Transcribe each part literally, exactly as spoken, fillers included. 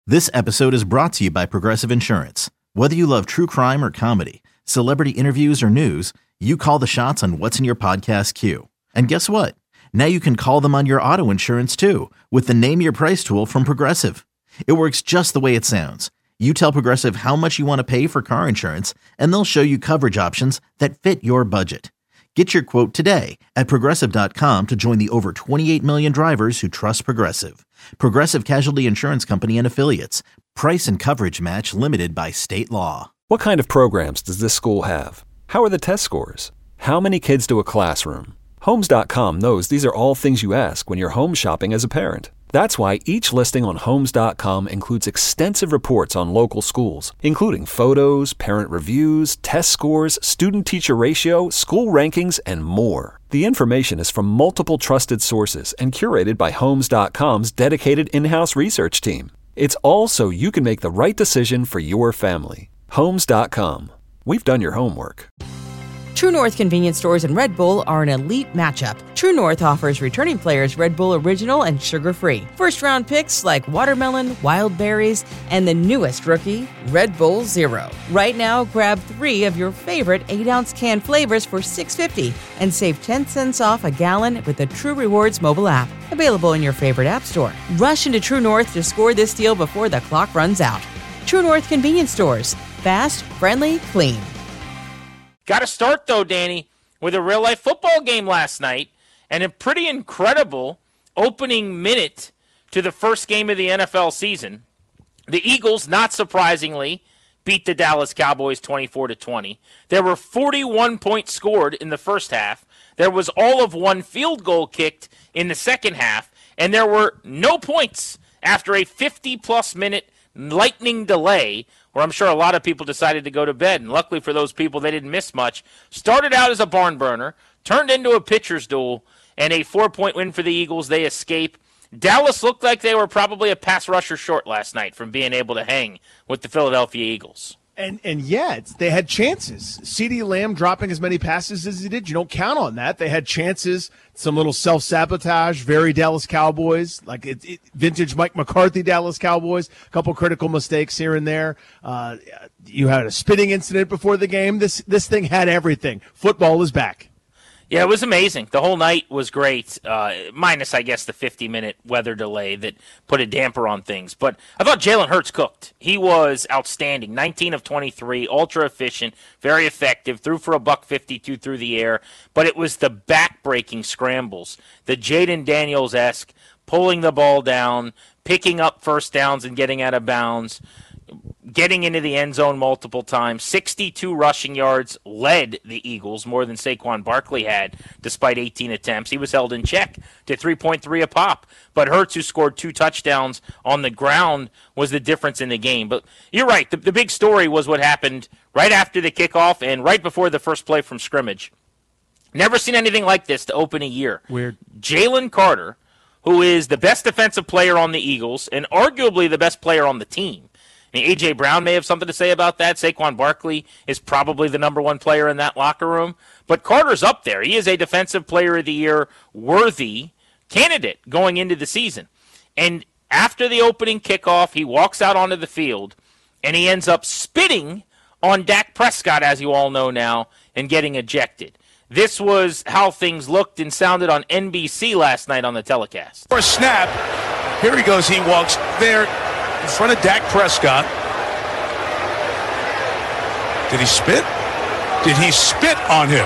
This episode is brought to you by Progressive Insurance. Whether you love true crime or comedy, celebrity interviews or news, you call the shots on what's in your podcast queue. And guess what? Now you can call them on your auto insurance too with the Name Your Price tool from Progressive. It works just the way it sounds. You tell Progressive how much you want to pay for car insurance, and they'll show you coverage options that fit your budget. Get your quote today at Progressive dot com to join the over twenty-eight million drivers who trust Progressive. Progressive Casualty Insurance Company and Affiliates. Price and coverage match limited by state law. What kind of programs does this school have? How are the test scores? How many kids to a classroom? Homes dot com knows these are all things you ask when you're home shopping as a parent. That's why each listing on Homes dot com includes extensive reports on local schools, including photos, parent reviews, test scores, student-teacher ratio, school rankings, and more. The information is from multiple trusted sources and curated by Homes dot com's dedicated in-house research team. It's all so you can make the right decision for your family. Homes dot com. We've done your homework. True North convenience stores and Red Bull are an elite matchup. True North offers returning players Red Bull Original and sugar-free. First-round picks like watermelon, wild berries, and the newest rookie, Red Bull Zero. Right now, grab three of your favorite eight-ounce can flavors for six dollars and fifty cents and save ten cents off a gallon with the True Rewards mobile app. Available in your favorite app store. Rush into True North to score this deal before the clock runs out. True North convenience stores. Fast, friendly, clean. Got to start, though, Danny, with a real-life football game last night and a pretty incredible opening minute to the first game of the N F L season. The Eagles, not surprisingly, beat the Dallas Cowboys twenty-four to twenty. There were forty-one points scored in the first half. There was all of one field goal kicked in the second half, and there were no points after a fifty-plus minute lightning delay, where I'm sure a lot of people decided to go to bed. And luckily for those people, they didn't miss much. Started out as a barn burner, turned into a pitcher's duel, and a four-point win for the Eagles. They escape. Dallas looked like they were probably a pass rusher short last night from being able to hang with the Philadelphia Eagles. And and yet, they had chances. CeeDee Lamb dropping as many passes as he did, you don't count on that. They had chances, some little self-sabotage, very Dallas Cowboys, like it, it, vintage Mike McCarthy Dallas Cowboys, a couple critical mistakes here and there. Uh, you had a spitting incident before the game. This, this thing had everything. Football is back. Yeah, it was amazing. The whole night was great, uh, minus, I guess, the fifty-minute weather delay that put a damper on things. But I thought Jalen Hurts cooked. He was outstanding, nineteen of twenty-three, ultra efficient, very effective, threw for a buck fifty-two through the air. But it was the back-breaking scrambles, the Jaden Daniels-esque, pulling the ball down, picking up first downs and getting out of bounds, getting into the end zone multiple times. sixty-two rushing yards, led the Eagles, more than Saquon Barkley had, despite eighteen attempts. He was held in check to three point three a pop. But Hurts, who scored two touchdowns on the ground, was the difference in the game. But you're right. The, the big story was what happened right after the kickoff and right before the first play from scrimmage. Never seen anything like this to open a year. Weird. Jalen Carter, who is the best defensive player on the Eagles and arguably the best player on the team. I mean, A J. Brown may have something to say about that. Saquon Barkley is probably the number one player in that locker room. But Carter's up there. He is a Defensive Player of the Year worthy candidate going into the season. And after the opening kickoff, he walks out onto the field, and he ends up spitting on Dak Prescott, as you all know now, and getting ejected. This was how things looked and sounded on N B C last night on the telecast. For a snap, here he goes. He walks there in front of Dak Prescott. Did he spit? Did he spit on him?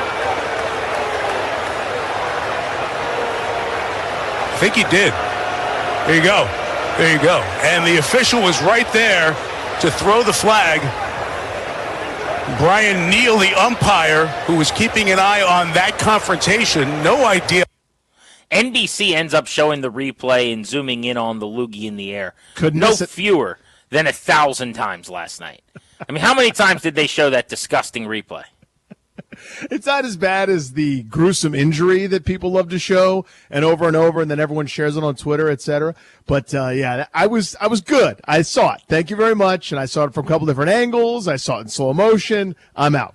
I think he did. There you go. There you go. And the official was right there to throw the flag. Brian Neal, the umpire, who was keeping an eye on that confrontation, no idea. N B C ends up showing the replay and zooming in on the loogie in the air. Couldn't no fewer than a thousand times last night. I mean, how many times did they show that disgusting replay? It's not as bad as the gruesome injury that people love to show and over and over, and then everyone shares it on Twitter, et cetera. But, uh, yeah, I was I was good. I saw it. Thank you very much. And I saw it from a couple different angles. I saw it in slow motion. I'm out.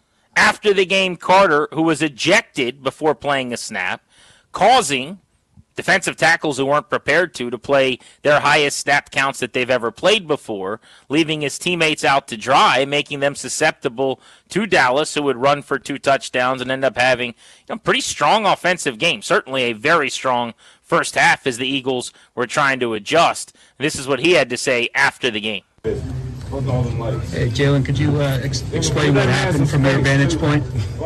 After the game, Carter, who was ejected before playing a snap, causing defensive tackles who weren't prepared to to play their highest snap counts that they've ever played before, leaving his teammates out to dry, making them susceptible to Dallas, who would run for two touchdowns and end up having, you know, pretty strong offensive game. Certainly a very strong first half as the Eagles were trying to adjust. This is what he had to say after the game. Hey, Jalen, could you uh, ex- explain what happened from your vantage point?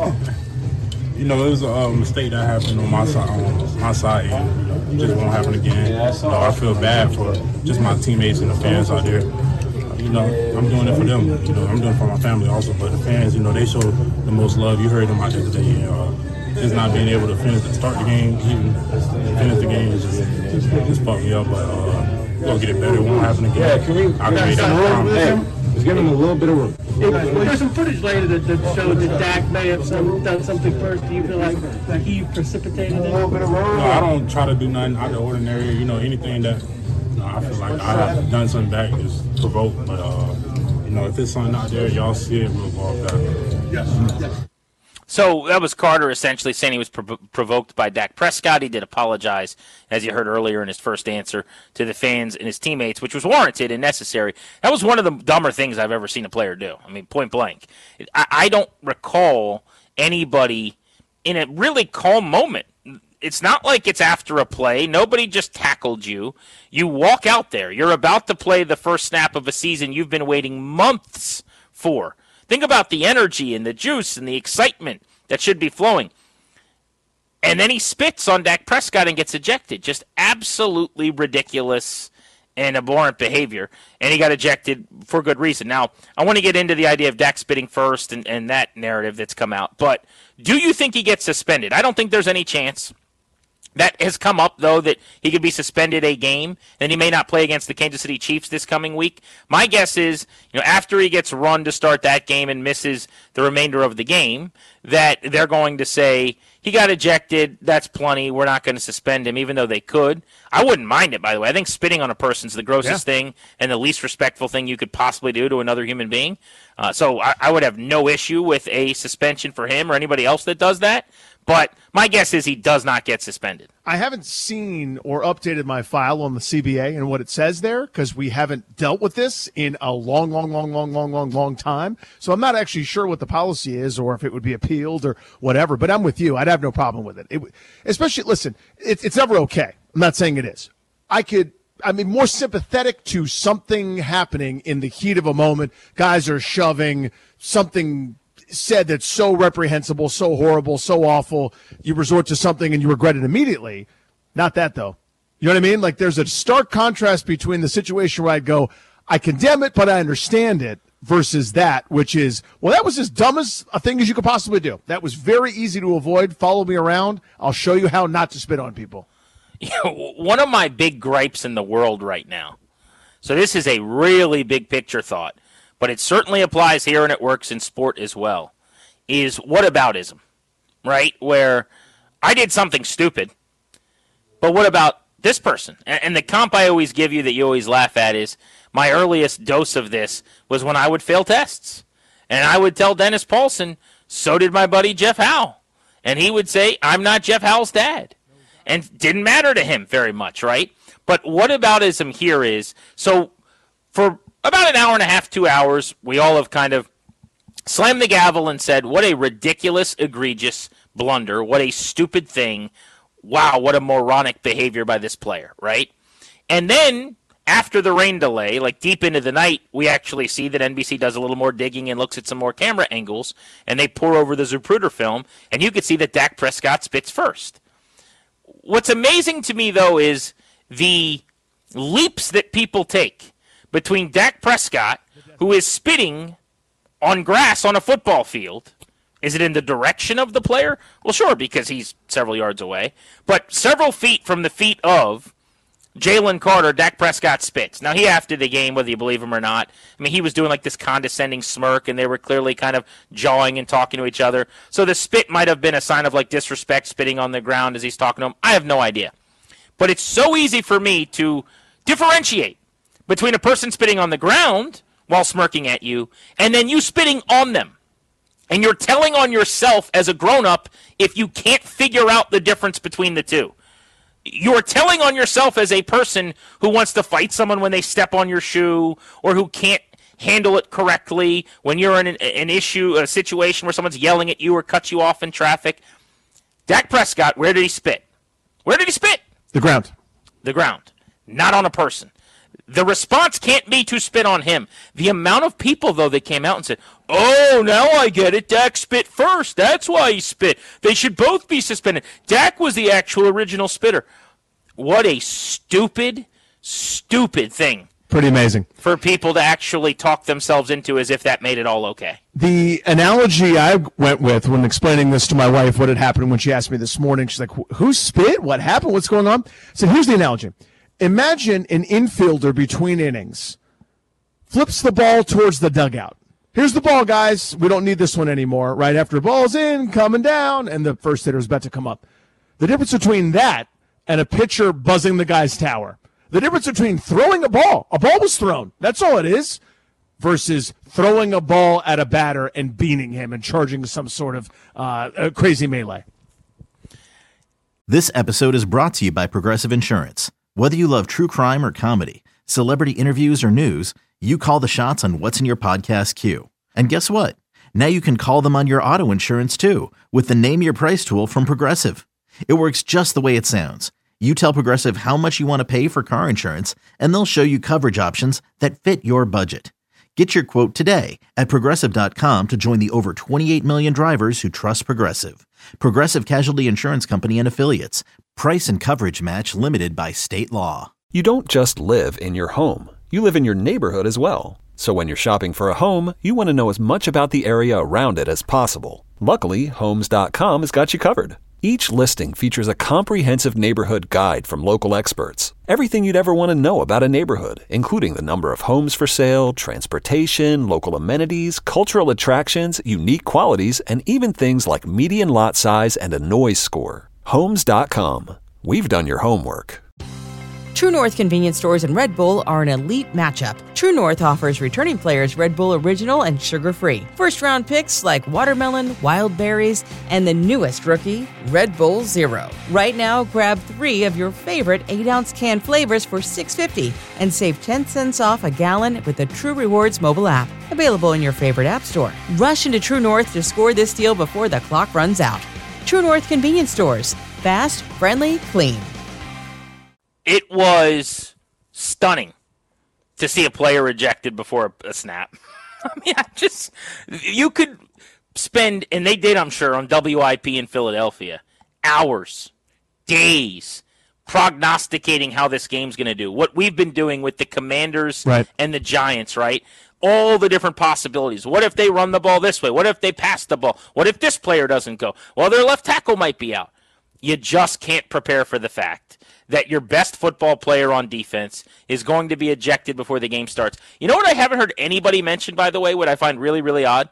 You know, it was a uh, mistake that happened on my side, on my side, and it just won't happen again. You know, I feel bad for just my teammates and the fans out there. You know, I'm doing it for them. You know, I'm doing it for my family also. But the fans, you know, they show the most love. You heard them out there today. And, uh, just not being able to finish, the start the game, even finish the game, is just, just fucked me up. But uh, we'll get it better. It won't happen again. Yeah, can we? I can make that promise. Let's give him a little bit of room. Well, there's some footage later that, that showed that Dak may have some, done something first. Do you feel like, like he precipitated it? A little bit of room. No, I don't try to do nothing out of the ordinary. You know, anything that you know, I feel like I have done something back is provoked. But, uh, you know, if there's something out there, y'all see it, we'll go off that. Yes. yes. So that was Carter essentially saying he was prov- provoked by Dak Prescott. He did apologize, as you heard earlier in his first answer, to the fans and his teammates, which was warranted and necessary. That was one of the dumber things I've ever seen a player do. I mean, point blank. I, I don't recall anybody in a really calm moment. It's not like it's after a play. Nobody just tackled you. You walk out there. You're about to play the first snap of a season you've been waiting months for. Think about the energy and the juice and the excitement that should be flowing. And then he spits on Dak Prescott and gets ejected. Just absolutely ridiculous and abhorrent behavior. And he got ejected for good reason. Now, I want to get into the idea of Dak spitting first and, and that narrative that's come out. But do you think he gets suspended? I don't think there's any chance. That has come up, though, that he could be suspended a game, and he may not play against the Kansas City Chiefs this coming week. My guess is, you know, after he gets run to start that game and misses the remainder of the game, that they're going to say, he got ejected, that's plenty, we're not going to suspend him, even though they could. I wouldn't mind it, by the way. I think spitting on a person's the grossest yeah. thing and the least respectful thing you could possibly do to another human being. Uh, so I, I would have no issue with a suspension for him or anybody else that does that. But my guess is he does not get suspended. I haven't seen or updated my file on the C B A and what it says there because we haven't dealt with this in a long, long, long, long, long, long, long time. So I'm not actually sure what the policy is or if it would be appealed or whatever. But I'm with you. I'd have no problem with it. it especially, listen, it, it's never okay. I'm not saying it is. I could. I mean, more sympathetic to something happening in the heat of a moment. Guys are shoving something said that's so reprehensible, so horrible, so awful, you resort to something and you regret it immediately. Not that, though. You know what I mean? Like, there's a stark contrast between the situation where I'd go, I condemn it, but I understand it, versus that, which is, well, that was as dumb as a thing as you could possibly do. That was very easy to avoid. Follow me around. I'll show you how not to spit on people. You know, one of my big gripes in the world right now, so this is a really big picture thought, but it certainly applies here and it works in sport as well, is whataboutism, right? Where I did something stupid, but what about this person? And the comp I always give you that you always laugh at is my earliest dose of this was when I would fail tests. And I would tell Dennis Paulson, so did my buddy Jeff Howe. And he would say, I'm not Jeff Howe's dad. And didn't matter to him very much, right? But whataboutism here is, so for about an hour and a half, two hours, we all have kind of slammed the gavel and said, what a ridiculous, egregious blunder. What a stupid thing. Wow, what a moronic behavior by this player, right? And then after the rain delay, like deep into the night, we actually see that N B C does a little more digging and looks at some more camera angles, and they pour over the Zapruder film, and you could see that Dak Prescott spits first. What's amazing to me, though, is the leaps that people take between Dak Prescott, who is spitting on grass on a football field. Is it in the direction of the player? Well, sure, because he's several yards away. But several feet from the feet of Jalen Carter, Dak Prescott spits. Now, he after the game, whether you believe him or not, I mean, he was doing like this condescending smirk, and they were clearly kind of jawing and talking to each other. So the spit might have been a sign of like disrespect, spitting on the ground as he's talking to him. I have no idea. But it's so easy for me to differentiate between a person spitting on the ground while smirking at you and then you spitting on them. And you're telling on yourself as a grown-up if you can't figure out the difference between the two. You're telling on yourself as a person who wants to fight someone when they step on your shoe or who can't handle it correctly when you're in an, an issue, a situation where someone's yelling at you or cuts you off in traffic. Dak Prescott, where did he spit? Where did he spit? The ground. The ground. Not on a person. The response can't be to spit on him. The amount of people, though, that came out and said, oh, now I get it. Dak spit first. That's why he spit. They should both be suspended. Dak was the actual original spitter. What a stupid, stupid thing. Pretty amazing. For people to actually talk themselves into as if that made it all okay. The analogy I went with when explaining this to my wife, what had happened when she asked me this morning, she's like, who spit? What happened? What's going on? I said, here's the analogy. Imagine an infielder between innings flips the ball towards the dugout. Here's the ball, guys. We don't need this one anymore. Right after the ball's in, coming down, and the first hitter is about to come up. The difference between that and a pitcher buzzing the guy's tower. The difference between throwing a ball, a ball was thrown, that's all it is, versus throwing a ball at a batter and beating him and charging some sort of uh, a crazy melee. This episode is brought to you by Progressive Insurance. Whether you love true crime or comedy, celebrity interviews or news, you call the shots on what's in your podcast queue. And guess what? Now you can call them on your auto insurance too with the Name Your Price tool from Progressive. It works just the way it sounds. You tell Progressive how much you want to pay for car insurance, and they'll show you coverage options that fit your budget. Get your quote today at Progressive dot com to join the over twenty-eight million drivers who trust Progressive. Progressive Casualty Insurance Company and Affiliates. Price and coverage match limited by state law. You don't just live in your home. You live in your neighborhood as well. So when you're shopping for a home, you want to know as much about the area around it as possible. Luckily, Homes dot com has got you covered. Each listing features a comprehensive neighborhood guide from local experts. Everything you'd ever want to know about a neighborhood, including the number of homes for sale, transportation, local amenities, cultural attractions, unique qualities, and even things like median lot size and a noise score. Homes dot com. We've done your homework. True North convenience stores and Red Bull are an elite matchup. True North offers returning players Red Bull Original and sugar-free. First-round picks like watermelon, wild berries, and the newest rookie, Red Bull Zero. Right now, grab three of your favorite eight ounce can flavors for six dollars and fifty cents and save ten cents off a gallon with the True Rewards mobile app. Available in your favorite app store. Rush into True North to score this deal before the clock runs out. True North convenience stores. Fast, friendly, clean. It was stunning to see a player ejected before a, a snap. I mean, I just, you could spend, and they did, I'm sure, on W I P in Philadelphia, hours, days, prognosticating how this game's going to do. What we've been doing with the Commanders right. and the Giants, right? All the different possibilities. What if they run the ball this way? What if they pass the ball? What if this player doesn't go? Well, their left tackle might be out. You just can't prepare for the fact that your best football player on defense is going to be ejected before the game starts. You know what I haven't heard anybody mention, by the way, what I find really, really odd?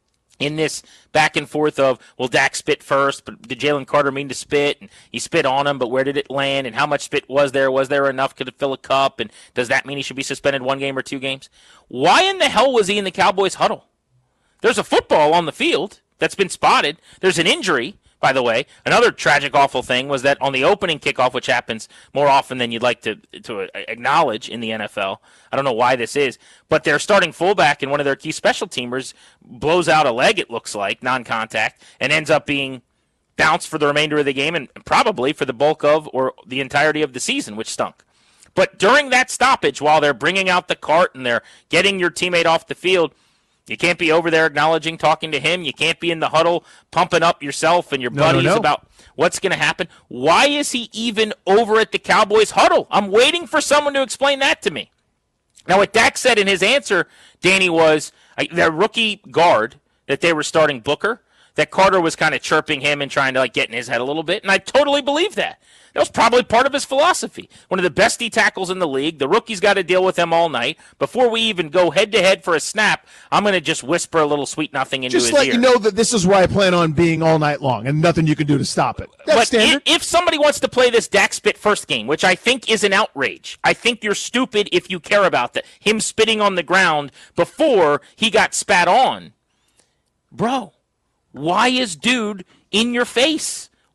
In this back and forth of, well, Dak spit first, but did Jalen Carter mean to spit? And he spit on him, but where did it land? And how much spit was there? Was there enough? Could it fill a cup? And does that mean he should be suspended one game or two games? Why in the hell was he in the Cowboys huddle? There's a football on the field that's been spotted. There's an injury. By the way, another tragic, awful thing was that on the opening kickoff, which happens more often than you'd like to to acknowledge in the N F L, I don't know why this is, but their starting fullback and one of their key special teamers blows out a leg, it looks like, non-contact, and ends up being bounced for the remainder of the game and probably for the bulk of or the entirety of the season, which stunk. But during that stoppage, while they're bringing out the cart and they're getting your teammate off the field, you can't be over there acknowledging, talking to him. You can't be in the huddle pumping up yourself and your no, buddies no, no. about what's going to happen. Why is he even over at the Cowboys huddle? I'm waiting for someone to explain that to me. Now, what Dak said in his answer, Danny, was uh, their rookie guard that they were starting, Booker, that Carter was kind of chirping him and trying to like get in his head a little bit, and I totally believe that. That was probably part of his philosophy. One of the best D tackles in the league. The rookie's got to deal with them all night. Before we even go head-to-head for a snap, I'm going to just whisper a little sweet nothing into just his let ear. You know that this is where I plan on being all night long, and nothing you can do to stop it. That's but standard. If, if somebody wants to play this Dak spit first game, which I think is an outrage, I think you're stupid if you care about that. Him spitting on the ground before he got spat on. Bro, why is dude in your face?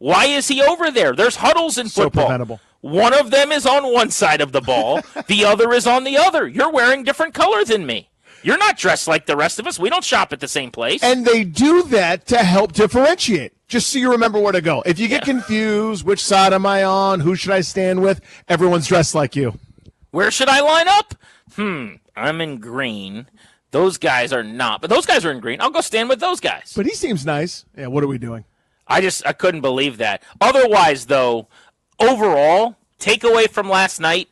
Why is he over there? There's huddles in So football. preventable. One of them is on one side of the ball. The other is on the other. You're wearing different color than me. You're not dressed like the rest of us. We don't shop at the same place. And they do that to help differentiate, just so you remember where to go. If you get yeah. confused, which side am I on? Who should I stand with? Everyone's dressed like you. Where should I line up? Hmm, I'm in green. Those guys are not. But those guys are in green. I'll go stand with those guys. But he seems nice. Yeah, what are we doing? I just I couldn't believe that. Otherwise, though, overall, takeaway from last night,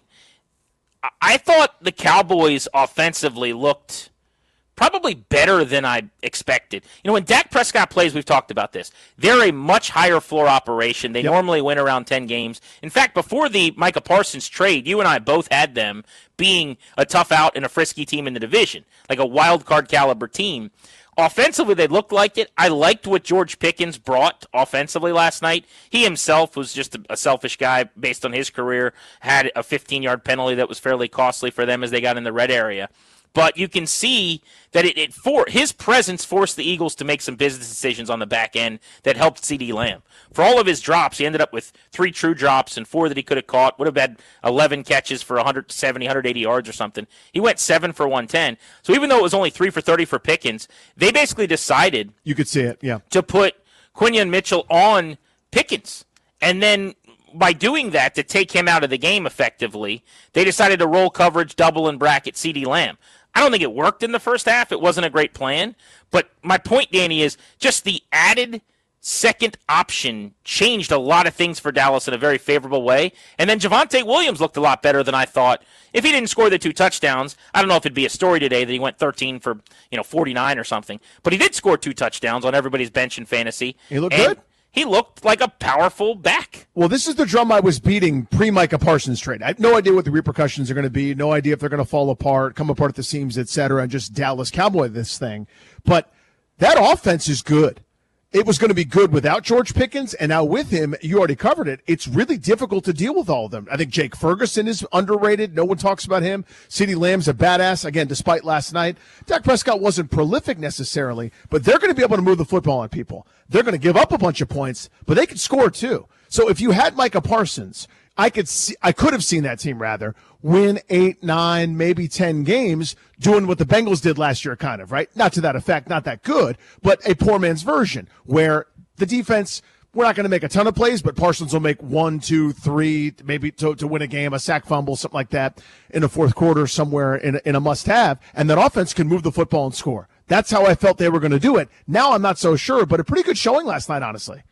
I thought the Cowboys offensively looked probably better than I expected. You know, when Dak Prescott plays, we've talked about this. They're a much higher floor operation. They yep. normally win around ten games. In fact, before the Micah Parsons trade, you and I both had them being a tough out and a frisky team in the division, like a wild card caliber team. Offensively, they looked like it. I liked what George Pickens brought offensively last night. He himself was just a, a selfish guy based on his career, had a fifteen-yard penalty that was fairly costly for them as they got in the red area. But you can see that it, it for his presence forced the Eagles to make some business decisions on the back end that helped CeeDee Lamb. For all of his drops, he ended up with three true drops and four that he could have caught. Would have had eleven catches for one seventy, one eighty yards or something. He went seven for one ten. So even though it was only three for thirty for Pickens, they basically decided you could see it, yeah, to put Quinion Mitchell on Pickens. And then by doing that, to take him out of the game effectively, they decided to roll coverage, double, and bracket CeeDee Lamb. I don't think it worked in the first half. It wasn't a great plan. But my point, Danny, is just the added second option changed a lot of things for Dallas in a very favorable way. And then Javonte Williams looked a lot better than I thought. If he didn't score the two touchdowns, I don't know if it'd be a story today that he went thirteen for, you know, forty-nine or something. But he did score two touchdowns on everybody's bench in fantasy. He looked and good. He looked like a powerful back. Well, this is the drum I was beating pre-Micah Parsons trade. I have no idea what the repercussions are going to be, no idea if they're going to fall apart, come apart at the seams, et cetera, and just Dallas Cowboy this thing. But that offense is good. It was going to be good without George Pickens, and now with him, you already covered it. It's really difficult to deal with all of them. I think Jake Ferguson is underrated. No one talks about him. CeeDee Lamb's a badass, again, despite last night. Dak Prescott wasn't prolific necessarily, but they're going to be able to move the football on people. They're going to give up a bunch of points, but they could score too. So if you had Micah Parsons, I could see, I could have seen that team rather win eight, nine, maybe ten games doing what the Bengals did last year, kind of, right? Not to that effect, not that good, but a poor man's version where the defense, we're not going to make a ton of plays, but Parsons will make one, two, three, maybe to, to win a game, a sack fumble, something like that in the fourth quarter somewhere in a, in a must-have, and that offense can move the football and score. That's how I felt they were going to do it. Now I'm not so sure, but a pretty good showing last night, honestly.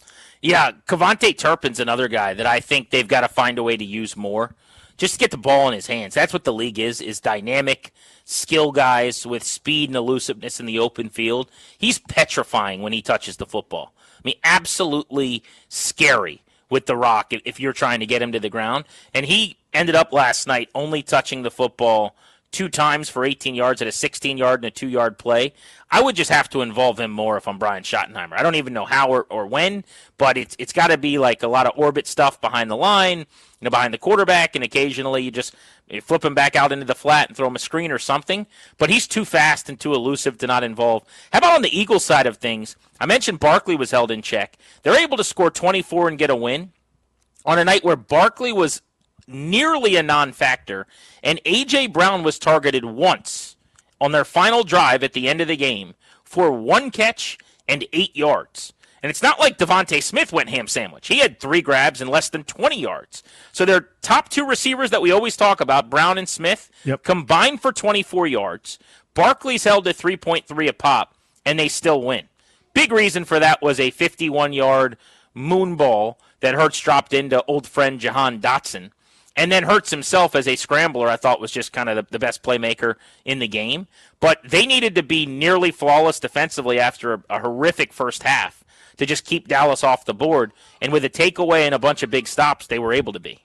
Yeah, Kevontae Turpin's another guy that I think they've got to find a way to use more. Just to get the ball in his hands. That's what the league is, is dynamic skill guys with speed and elusiveness in the open field. He's petrifying when he touches the football. I mean, absolutely scary with the rock if you're trying to get him to the ground. And he ended up last night only touching the football two times for eighteen yards at a sixteen-yard and a two-yard play. I would just have to involve him more if I'm Brian Schottenheimer. I don't even know how or, or when, but it's it's got to be like a lot of orbit stuff behind the line, you know, behind the quarterback, and occasionally you just you flip him back out into the flat and throw him a screen or something. But he's too fast and too elusive to not involve. How about on the Eagles side of things? I mentioned Barkley was held in check. They're able to score twenty-four and get a win on a night where Barkley was nearly a non-factor, and A J. Brown was targeted once on their final drive at the end of the game for one catch and eight yards. And it's not like Devontae Smith went ham sandwich. He had three grabs and less than twenty yards. So their top two receivers that we always talk about, Brown and Smith, yep. combined for twenty-four yards. Barkley's held to three point three a pop, and they still win. Big reason for that was a fifty-one-yard moon ball that Hurts dropped into old friend Jahan Dotson. And then Hurts himself as a scrambler, I thought, was just kind of the, the best playmaker in the game. But they needed to be nearly flawless defensively after a, a horrific first half to just keep Dallas off the board. And with a takeaway and a bunch of big stops, they were able to be.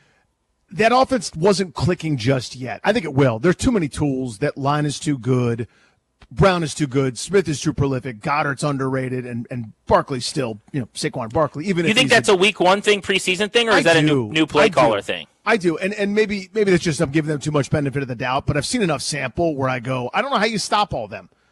That offense wasn't clicking just yet. I think it will. There's too many tools. That line is too good. Brown is too good. Smith is too prolific. Goddard's underrated, and, and Barkley's still, you know, Saquon Barkley. Even you if think that's a, a week one thing, preseason thing, or is I that do. a new new play I caller do. thing? I do, and and maybe maybe that's just I'm giving them too much benefit of the doubt. But I've seen enough sample where I go, I don't know how you stop all them.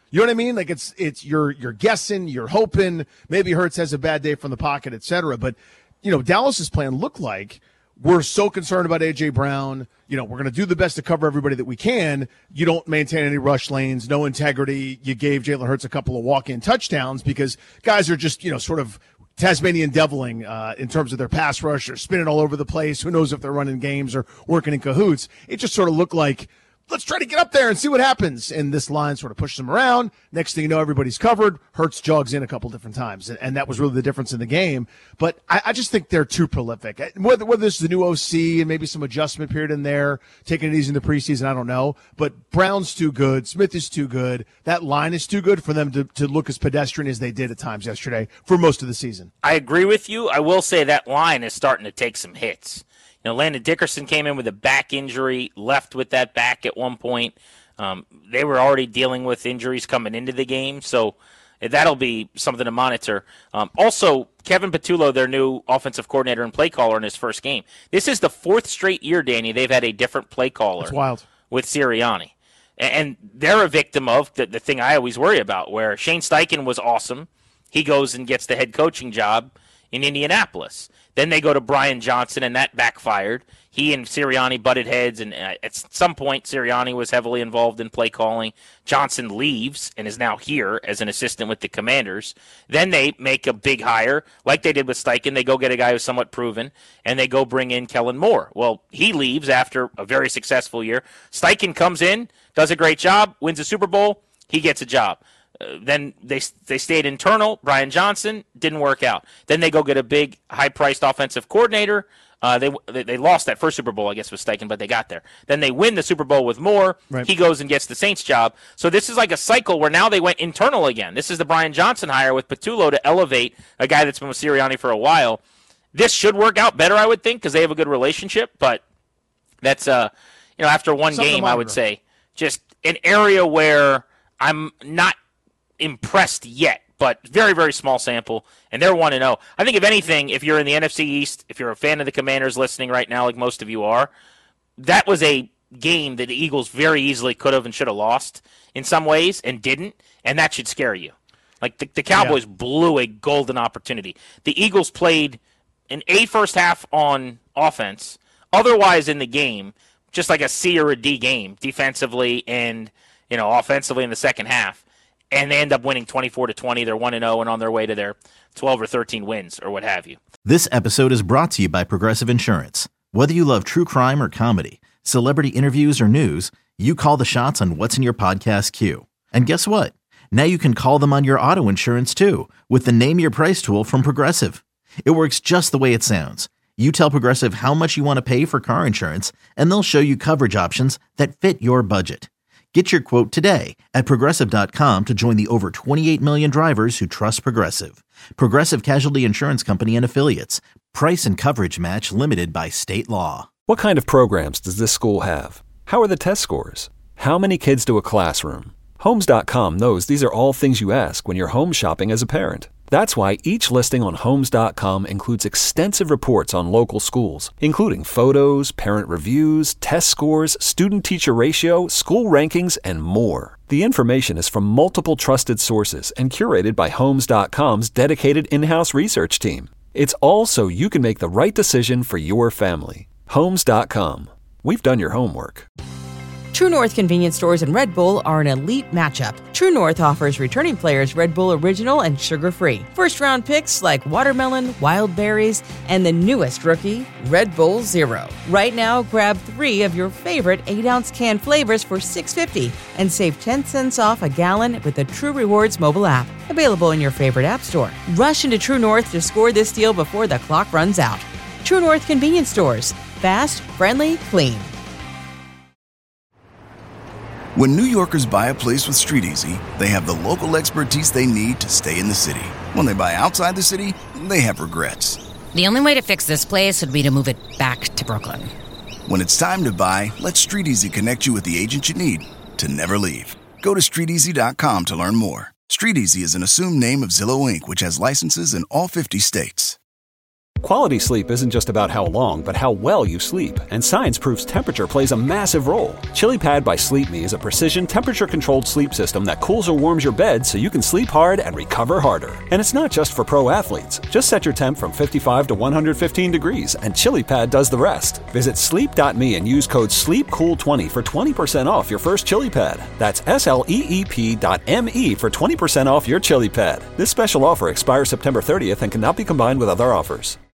You know what I mean? Like it's it's you're you're guessing, you're hoping. Maybe Hurts has a bad day from the pocket, et cetera. But you know, Dallas's plan looked like we're so concerned about A J Brown. You know, we're going to do the best to cover everybody that we can. You don't maintain any rush lanes, no integrity. You gave Jalen Hurts a couple of walk-in touchdowns because guys are just you know sort of Tasmanian deviling uh, in terms of their pass rush. They're spinning all over the place. Who knows if they're running games or working in cahoots? It just sort of looked like, let's try to get up there and see what happens. And this line sort of pushes them around. Next thing you know, everybody's covered. Hurts jogs in a couple different times. And, and that was really the difference in the game. But I, I just think they're too prolific. Whether, whether this is the new O C and maybe some adjustment period in there, taking it easy in the preseason, I don't know. But Brown's too good. Smith is too good. That line is too good for them to, to look as pedestrian as they did at times yesterday for most of the season. I agree with you. I will say that line is starting to take some hits. You know, Landon Dickerson came in with a back injury, left with that back at one point. Um, they were already dealing with injuries coming into the game, so that'll be something to monitor. Um, also, Kevin Patullo, their new offensive coordinator and play caller in his first game. This is the fourth straight year, Danny, they've had a different play caller. That's wild. With Sirianni. And they're a victim of the, the thing I always worry about, where Shane Steichen was awesome. He goes and gets the head coaching job in Indianapolis. Then they go to Brian Johnson, and that backfired. He and Sirianni butted heads, and at some point, Sirianni was heavily involved in play calling. Johnson leaves and is now here as an assistant with the Commanders. Then they make a big hire, like they did with Steichen. They go get a guy who's somewhat proven, and they go bring in Kellen Moore. Well, he leaves after a very successful year. Steichen comes in, does a great job, wins a Super Bowl, he gets a job. Uh, then they they stayed internal. Brian Johnson didn't work out. Then they go get a big, high-priced offensive coordinator. Uh, they they lost that first Super Bowl, I guess, with Steichen, but they got there. Then they win the Super Bowl with Moore. Right. He goes and gets the Saints job. So this is like a cycle where now they went internal again. This is the Brian Johnson hire with Patullo to elevate a guy that's been with Sirianni for a while. This should work out better, I would think, because they have a good relationship. But that's uh, you know, after one Something game, I would say just an area where I'm not impressed yet, but very, very small sample, and they're one and oh. I think, if anything, if you're in the N F C East, if you're a fan of the Commanders listening right now, like most of you are, that was a game that the Eagles very easily could have and should have lost in some ways and didn't, and that should scare you. Like, the, the Cowboys yeah. blew a golden opportunity. The Eagles played an A first half on offense, otherwise in the game, just like a C or a D game, defensively and, you know, offensively in the second half. And they end up winning twenty-four to twenty. They're one and oh and on their way to their twelve or thirteen wins or what have you. This episode is brought to you by Progressive Insurance. Whether you love true crime or comedy, celebrity interviews or news, you call the shots on what's in your podcast queue. And guess what? Now you can call them on your auto insurance too with the Name Your Price tool from Progressive. It works just the way it sounds. You tell Progressive how much you want to pay for car insurance, and they'll show you coverage options that fit your budget. Get your quote today at Progressive dot com to join the over twenty-eight million drivers who trust Progressive. Progressive Casualty Insurance Company and Affiliates. Price and coverage match limited by state law. What kind of programs does this school have? How are the test scores? How many kids do a classroom? Homes dot com knows these are all things you ask when you're home shopping as a parent. That's why each listing on Homes dot com includes extensive reports on local schools, including photos, parent reviews, test scores, student-teacher ratio, school rankings, and more. The information is from multiple trusted sources and curated by Homes dot com's dedicated in-house research team. It's all so you can make the right decision for your family. Homes dot com. We've done your homework. True North convenience stores and Red Bull are an elite matchup. True North offers returning players Red Bull Original and sugar-free. First-round picks like watermelon, wild berries, and the newest rookie, Red Bull Zero. Right now, grab three of your favorite eight ounce can flavors for six dollars and fifty cents and save ten cents off a gallon with the True Rewards mobile app. Available in your favorite app store. Rush into True North to score this deal before the clock runs out. True North convenience stores. Fast, friendly, clean. When New Yorkers buy a place with StreetEasy, they have the local expertise they need to stay in the city. When they buy outside the city, they have regrets. The only way to fix this place would be to move it back to Brooklyn. When it's time to buy, let StreetEasy connect you with the agent you need to never leave. Go to street easy dot com to learn more. StreetEasy is an assumed name of Zillow Incorporated, which has licenses in all fifty states. Quality sleep isn't just about how long, but how well you sleep, and science proves temperature plays a massive role. ChiliPad by Sleep Me is a precision, temperature-controlled sleep system that cools or warms your bed so you can sleep hard and recover harder. And it's not just for pro athletes. Just set your temp from fifty-five to one hundred fifteen degrees, and ChiliPad does the rest. Visit sleep dot me and use code sleep cool twenty for twenty percent off your first ChiliPad. That's S L E E P dot M E for twenty percent off your ChiliPad. This special offer expires September thirtieth and cannot be combined with other offers.